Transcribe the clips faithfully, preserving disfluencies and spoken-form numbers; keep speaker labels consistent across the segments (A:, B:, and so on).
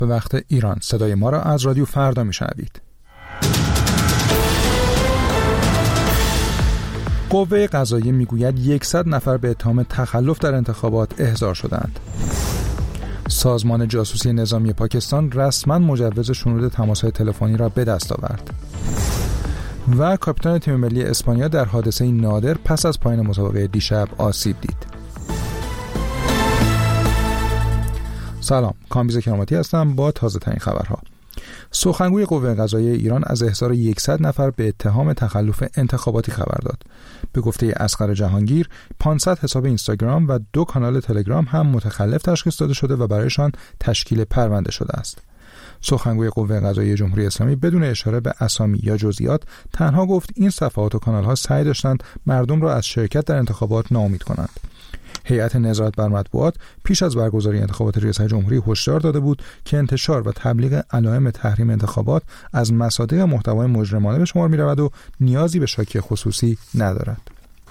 A: به وقت ایران. صدای ما را از رادیو فردا میشنوید. قوه قضاییه میگوید صد نفر به اتهام تخلف در انتخابات احضار شدند. سازمان جاسوسی نظامی پاکستان رسما مجوز شنود تماس‌های تلفنی را به دست آورد. و کاپیتان تیم ملی اسپانیا در حادثه نادر پس از پایان مسابقه دیشب آسیب دید. سلام، کامبیز کراماتی هستم با تازه ترین خبرها. سخنگوی قوه قضاییه ایران از احضار صد نفر به اتهام تخلف انتخاباتی خبر داد. به گفته اصغر جهانگیر، پانصد حساب اینستاگرام و دو کانال تلگرام هم متخلف تشخیص داده شده و برایشان تشکیل پرونده شده است. سخنگوی قوه قضاییه جمهوری اسلامی بدون اشاره به اسامی یا جزئیات تنها گفت این صفحات و کانال‌ها سعی داشتند مردم را از شرکت در انتخابات ناامید کنند. هیئت نظارت بر مطبوعات پیش از برگزاری انتخابات ریاست جمهوری هشدار داده بود که انتشار و تبلیغ علائم تحریم انتخابات از مصادیق محتوای مجرمانه به شمار می‌رود و نیازی به شاکی خصوصی ندارد.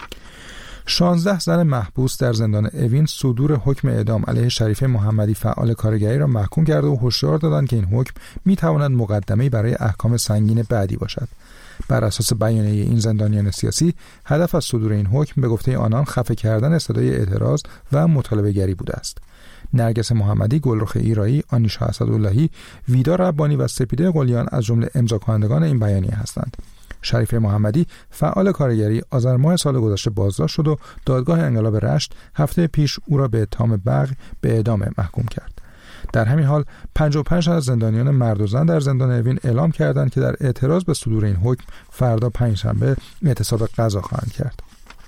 A: شانزده زن محبوس در زندان اوین صدور حکم اعدام علیه شریفه محمدی فعال کارگری را محکوم کرده و هشدار دادند که این حکم می‌تواند مقدمه‌ای برای احکام سنگین بعدی باشد. بر اساس بیانیه این زندانیان سیاسی، هدف از صدور این حکم به گفته آنان خفه کردن صدای اعتراض و مطالبه گری بوده است. نرگس محمدی، گلرخ ایرایی، آنیشا اسداللهی، ویدا ربانی و سپیده قلیان از جمله امضاکنندگان این بیانیه هستند. شریفه محمدی فعال کارگری آذر ماه سال گذشته بازداشت شد و دادگاه انقلاب رشت هفته پیش او را به اتهام بغی به اعدام محکوم کرد. در همین حال پنجاه و پنج از زندانیان مرد و زن در زندان اوین اعلام کردند که در اعتراض به صدور این حکم فردا پنجشنبه اعتصاب غذا خواهند کرد.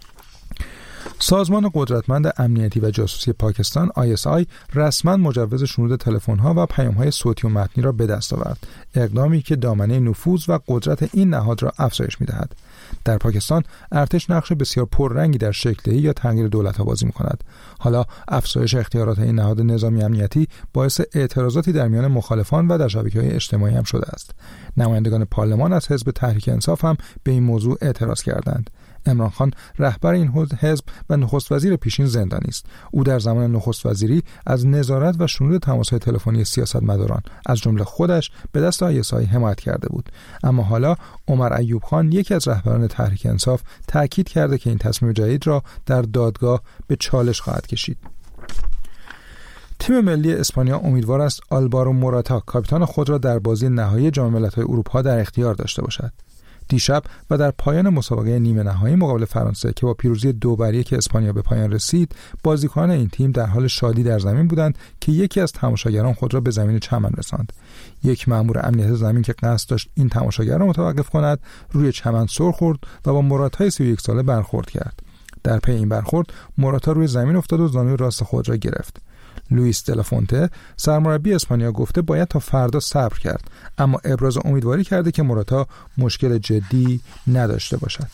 A: سازمان قدرتمند امنیتی و جاسوسی پاکستان آی اس آی رسما مجوز شنود تلفن‌ها و پیام‌های صوتی و متنی را به دست آورد، اقدامی که دامنه نفوذ و قدرت این نهاد را افزایش می‌دهد. در پاکستان ارتش نقش بسیار پررنگی در شکل‌دهی یا تغییر دولت‌ها بازی می‌کند. حالا افزایش اختیارات این نهاد نظامی امنیتی باعث اعتراضاتی در میان مخالفان و در شبکه‌های اجتماعی هم شده است. نمایندگان پارلمان از حزب تحریک انصاف هم به این موضوع اعتراض کردند. عمران خان رهبر این حزب و نخست وزیر پیشین زندانی است. او در زمان نخست وزیری از نظارت و شنود تماس‌های تلفنی سیاستمداران از جمله خودش به دست آی اس آی حمایت کرده بود. اما حالا عمر ایوب خان، یکی از رهبران تحریک انصاف، تاکید کرده که این تصمیم جدید را در دادگاه به چالش خواهد کشید. تیم ملی اسپانیا امیدوار است آلوارو موراتا کاپیتان خود را در بازی نهایی جام ملت‌های اروپا در اختیار داشته باشد. دیشب و در پایان مسابقه نیمه نهایی مقابل فرانسه که با پیروزی دو بر یک اسپانیا به پایان رسید، بازیکنان این تیم در حال شادی در زمین بودند که یکی از تماشاگران خود را به زمین چمن رساند. یک مأمور امنیت زمین که قصد داشت این تماشاگر را متوقف کند، روی چمن سر خورد و با موراتا سی و یک ساله برخورد کرد. در پی این برخورد، موراتا روی زمین افتاد و زانوی راست خود را گرفت. لوئیس دلافونته، سرمربی اسپانیا، گفته باید تا فردا صبر کرد، اما ابراز امیدواری کرده که موراتا مشکل جدی نداشته باشد.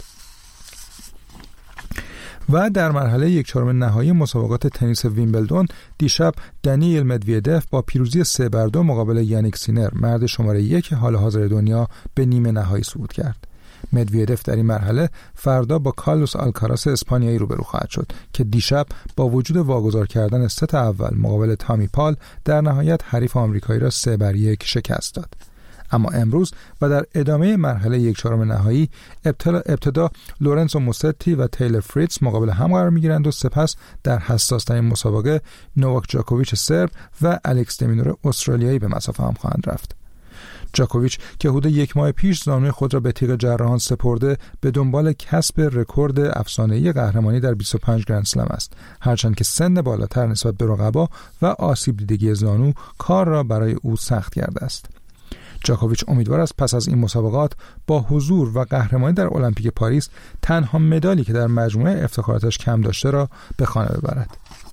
A: و در مرحله یک چهارم نهایی مسابقات تنیس ویمبلدون دیشب دنیل مدویدف با پیروزی سه بر دو مقابل یانیک سینر، مرد شماره یک حال حاضر دنیا، به نیمه نهایی صعود کرد. مدویدف در این مرحله فردا با کارلوس آلکاراس اسپانیایی روبرو خواهد شد که دیشب با وجود واگذار کردن ست اول مقابل تامی پال در نهایت حریف آمریکایی را سه بر یک شکست داد. اما امروز و در ادامه مرحله یک چهارم نهایی ابتدا, ابتدا لورنسو موستی و تیلر فریتز مقابل هم قرار می‌گیرند و سپس در حساس‌ترین مسابقه نوواک جاکوویچ سرب و الکس دمینور استرالیایی به مسافه هم خواهند رفت. جاکوویچ که حدود یک ماه پیش زانوی خود را به تیغ جراحان سپرده، به دنبال کسب رکورد افسانه‌ای قهرمانی در بیست و پنج گرند اسلم است، هرچند که سن بالاتر نسبت به رقبا و آسیب دیدگی زانو کار را برای او سخت کرده است. جاکوویچ امیدوار است پس از این مسابقات با حضور و قهرمانی در المپیک پاریس تنها مدالی که در مجموعه افتخاراتش کم داشته را به خانه ببرد.